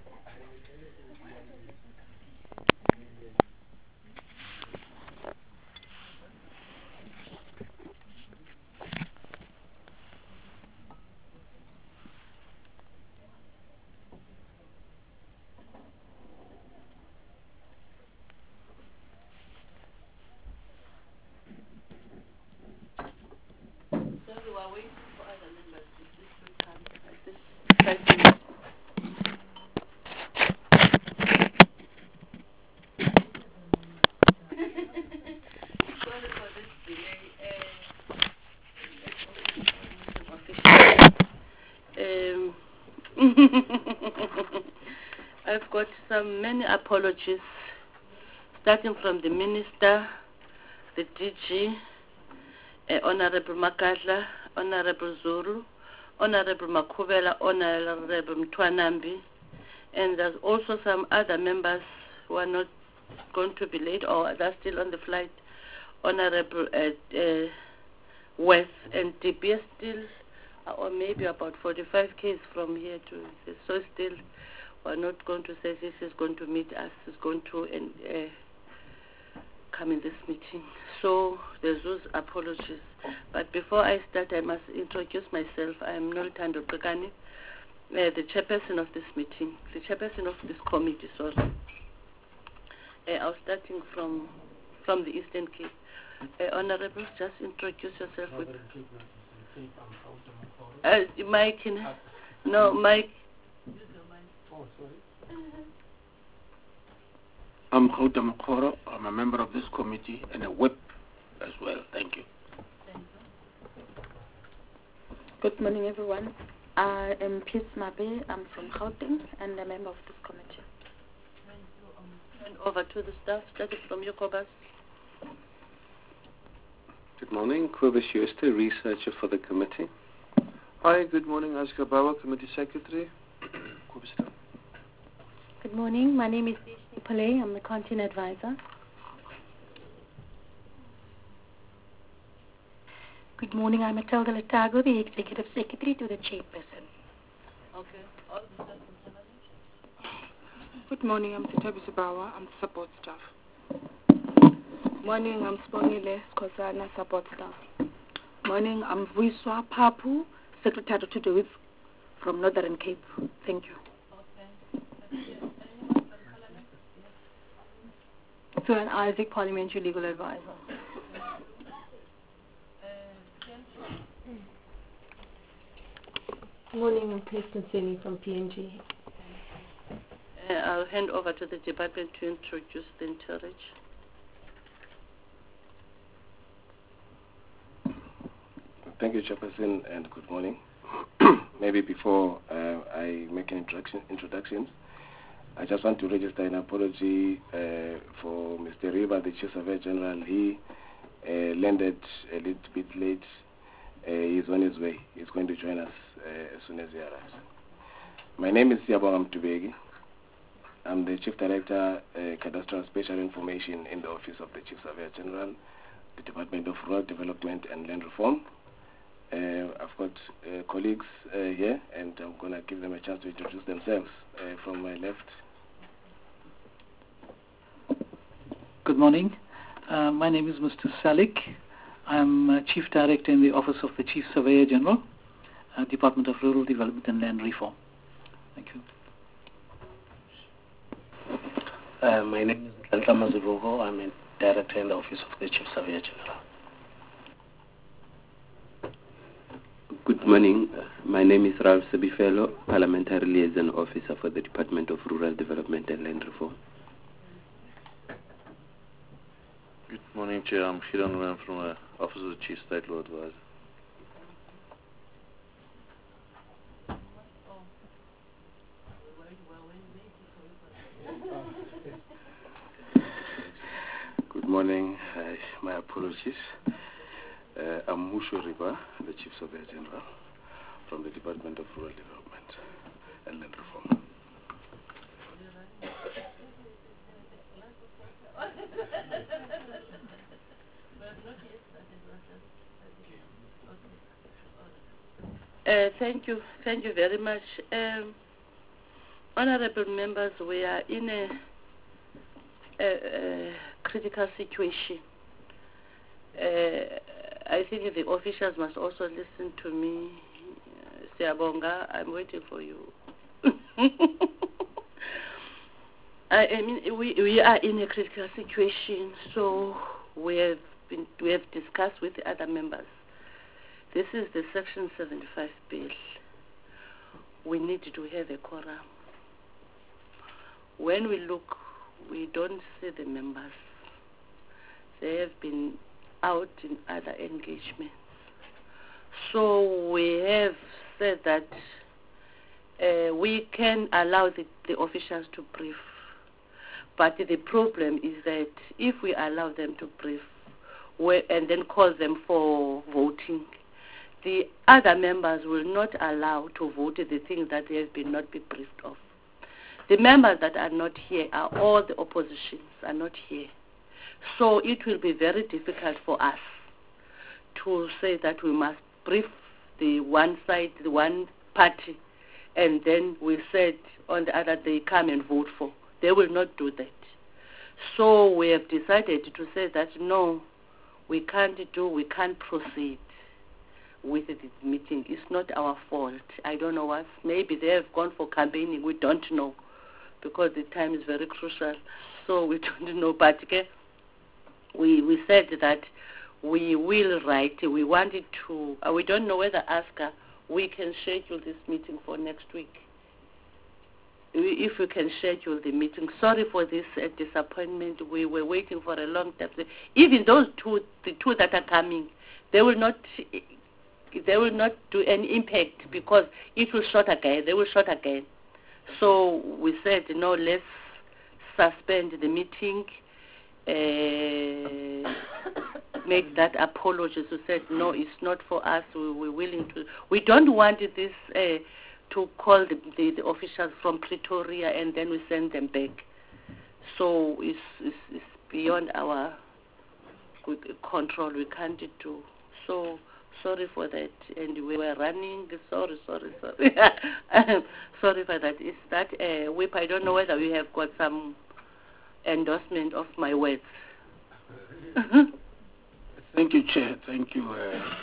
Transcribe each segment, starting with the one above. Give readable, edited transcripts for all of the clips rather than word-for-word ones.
I've got many apologies, starting from the Minister, the DG, Honorable Makadla, Honorable Zulu, Honorable Makubela, Honorable Mtwanambi, and there's also some other members who are not going to be late or they're still on the flight. Honorable West and DPS still, or maybe about 45 km from here to so still we're not going to say this is going to meet us, is going to come in this meeting. So there's those apologies. But before I start, I must introduce myself. I am Nolthando Qekane, the chairperson of this meeting, the chairperson of this committee, sorry. I was starting from the Eastern Cape. Honorable, just introduce yourself with Mike. No, Mike. Oh, sorry. I'm Khauta Mokgoro. I'm a member of this committee and a whip as well. Thank you. Good morning, everyone. I am Peace Mabe. I'm from Gauteng and a member of this committee. And over to the staff, starting from you, Kobus. Good morning, Kobus Schuster, researcher for the committee. Hi, good morning, Aska Bawa, committee secretary. Good morning, my name is Deshni Pillay. I'm the content advisor. Good morning, I'm Matilda Latago, the executive secretary to the chairperson. Okay. Good morning, I'm Sitabi Subawa, I'm support staff. Morning, I'm Spongile Skosana, support staff. Morning, I'm Vuiswa Papu, secretary to the WIF from Northern Cape. Thank you. So an Isaac, parliamentary legal advisor. Good morning, I'm Kirsten Seni from PNG. I'll hand over to the department to introduce the entourage. Thank you, Chairperson, and good morning. Maybe before I make an introduction, I just want to register an apology for Mr. Riba, the Chief Surveyor General. He landed a little bit late. He's on his way. He's going to join us as soon as he arrives. My name is Siyabonga Mtubegi. I'm the Chief Director, Cadastral Special Information in the Office of the Chief Surveyor General, the Department of Rural Development and Land Reform. I've got colleagues here, and I'm going to give them a chance to introduce themselves. From my left. Good morning. My name is Mr. Salik. I'm Chief Director in the Office of the Chief Surveyor General, Department of Rural Development and Land Reform. Thank you. My name is Delta Mazurugo. I'm a Director in the Office of the Chief Surveyor General. Good morning. My name is Ralph Sebifelo, Parliamentary Liaison Officer for the Department of Rural Development and Land Reform. Good morning, Chair. I'm Hiran Ram from the Office of the Chief State Law Advisor. Good morning. My apologies. I'm Musho Riba, the Chief Surveyor General from the Department of Rural Development and Land Reform. Thank you very much. Honorable members, we are in a critical situation. I think the officials must also listen to me. Siabonga, I'm waiting for you. I mean, we are in a critical situation, so we have discussed with the other members. This is the Section 75 bill. We need to have a quorum. When we look, we don't see the members. They have been out in other engagements. So we have said that we can allow the officials to brief. But the problem is that if we allow them to brief and then call them for voting, the other members will not allow to vote the things that they have been not be briefed of. The members that are not here are all the oppositions are not here. So it will be very difficult for us to say that we must brief the one side, the one party, and then we said on the other day come and vote for. They will not do that. So we have decided to say that no, we can't proceed with the meeting. It's not our fault. I don't know what. Maybe they have gone for campaigning. We don't know because the time is very crucial. So we don't know. But we said that we will write. We wanted to. We don't know whether we can schedule this meeting for next week. If we can schedule the meeting. Sorry for this disappointment. We were waiting for a long time. Even those the two that are coming, they will not do any impact because it will short again. They will short again. So we said, no, let's suspend the meeting, make that apology. We said, no, it's not for us. We're willing to. We don't want this to call the officials from Pretoria and then we send them back. So it's beyond our control. We can't do. So sorry for that. And we were running. Sorry. Sorry for that. Is that a whip? I don't know whether we have got some endorsement of my words. Thank you, Chair. Thank you.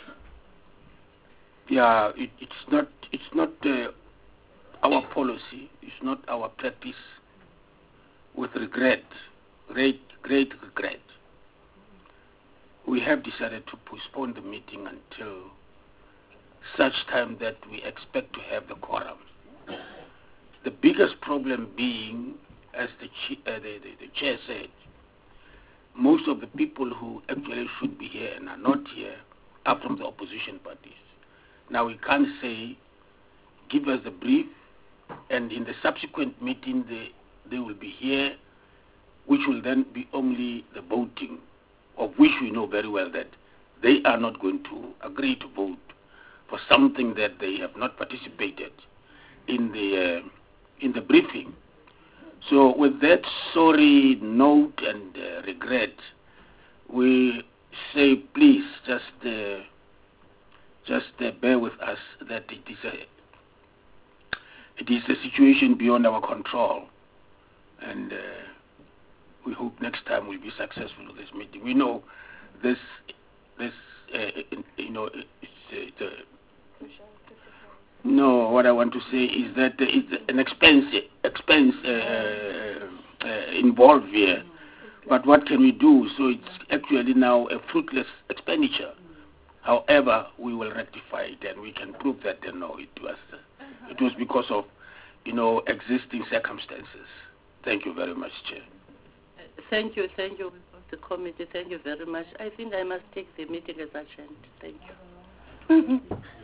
Yeah, it's not our policy. It's not our practice. With regret, great regret, we have decided to postpone the meeting until such time that we expect to have the quorum. The biggest problem being, as the chair said, most of the people who actually should be here and are not here are from the opposition parties. Now we can't say, give us the brief, and in the subsequent meeting they will be here, which will then be only the voting, of which we know very well that they are not going to agree to vote for something that they have not participated in the briefing. So with that sorry note and regret, we say please just bear with us that it is a situation beyond our control, and we hope next time we'll be successful with this meeting. We know this no, what I want to say is that it's an expense involved here. But what can we do? So it's actually now a fruitless expenditure. However, we will rectify it, and we can prove that no, it was because of existing circumstances. Thank you very much, Chair. Thank you, the committee. Thank you very much. I think I must take the meeting as adjourned. Thank you.